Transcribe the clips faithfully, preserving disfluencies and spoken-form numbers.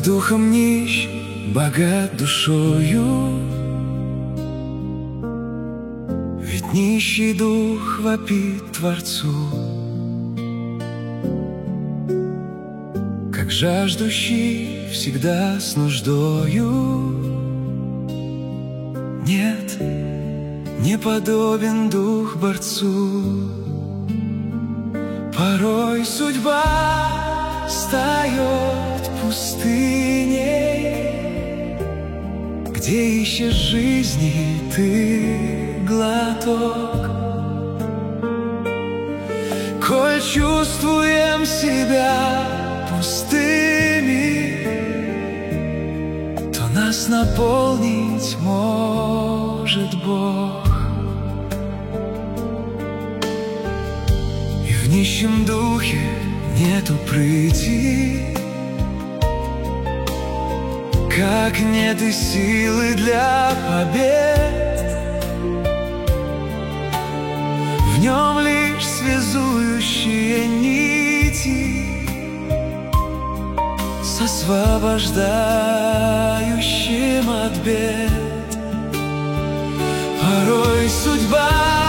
духом нищ, богат душою, ведь нищий дух вопит Творцу, как жаждущий всегда с нуждою. Нет, не подобен дух борцу. Порой судьба стает пустыней, где ищешь жизни ты глоток. Коль чувствуем себя пустыми, то нас наполнить может Бог. И в нищем духе нету прыти, как нет и силы для побед. В нем лишь связующие нити, с освобождающим от бед. Порой судьба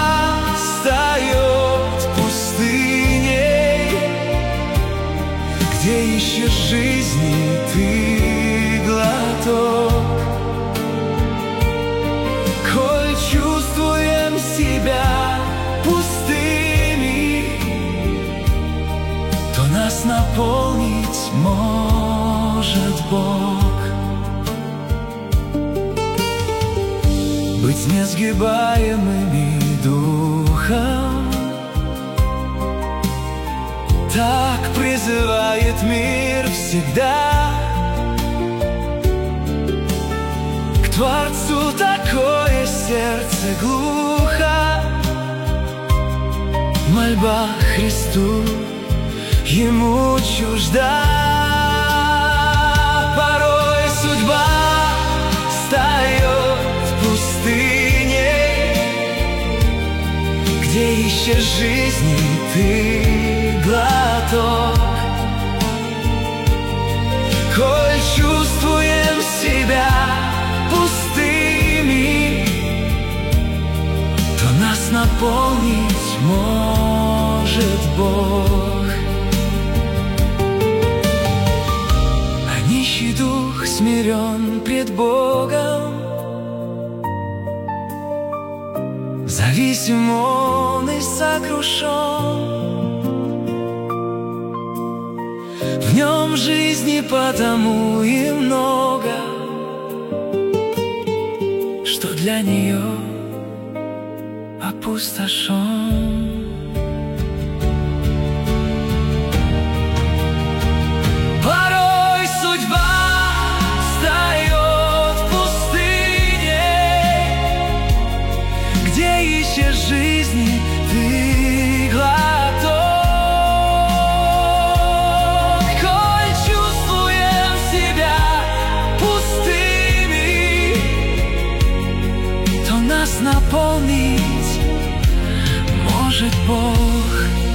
стает пустыней, где ищешь жизни ты глоток. Коль чувствуем себя пустыми, то нас наполнить может Бог. Быть несгибаемыми духом, так призывает мир всегда. К Творцу такое сердце глухо, мольба Христу Ему чужда. Порой судьба стает пустыней, где ищешь жизни ты глоток. Коль чувствуем себя пустыми, то нас наполнить может Бог. А нищий дух смирен пред Богом, зависим он и сокрушен. В нем жизни потому и много, что для нее опустошен. Порой судьба встает в пустыне, где ищешь жизни ты глоток. Наполнить может Бог.